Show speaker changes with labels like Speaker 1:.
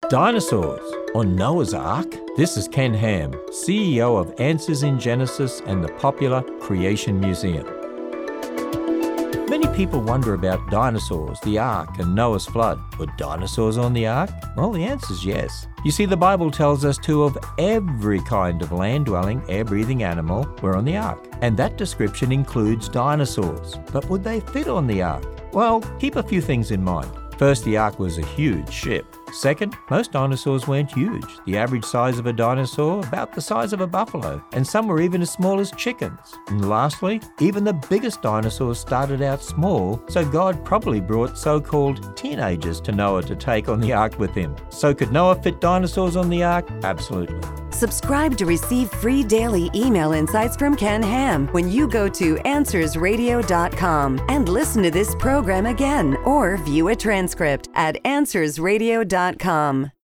Speaker 1: Dinosaurs on Noah's Ark? This is Ken Ham, CEO of Answers in Genesis and the popular Creation Museum. Many people wonder about dinosaurs, the Ark, and Noah's flood. Were dinosaurs on the Ark? Well, the answer is yes. You see, the Bible tells us two of every kind of land-dwelling, air-breathing animal were on the Ark. And that description includes dinosaurs. But would they fit on the Ark? Well, keep a few things in mind. First, the Ark was a huge ship. Second, most dinosaurs weren't huge. The average size of a dinosaur, about the size of a buffalo, and some were even as small as chickens. And lastly, even the biggest dinosaurs started out small, so God probably brought so-called teenagers to Noah to take on the Ark with him. So could Noah fit dinosaurs on the Ark? Absolutely.
Speaker 2: Subscribe to receive free daily email insights from Ken Ham when you go to AnswersRadio.com and listen to this program again or view a transcript at AnswersRadio.com.